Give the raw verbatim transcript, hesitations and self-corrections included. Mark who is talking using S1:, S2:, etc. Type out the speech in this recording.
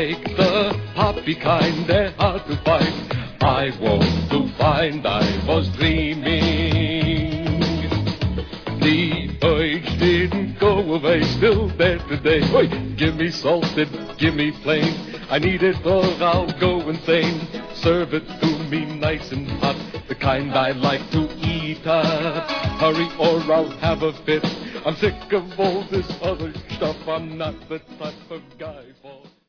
S1: like the poppy kind, they're hard to find. I woke to find I was dreaming. The urge didn't go away, still there today. Oi, give me salted, give me plain. I need it or I'll go insane. Serve it to me nice and hot, the kind I like to eat up. Hurry or I'll have a fit. I'm sick of all this other stuff. I'm not the type of guy for...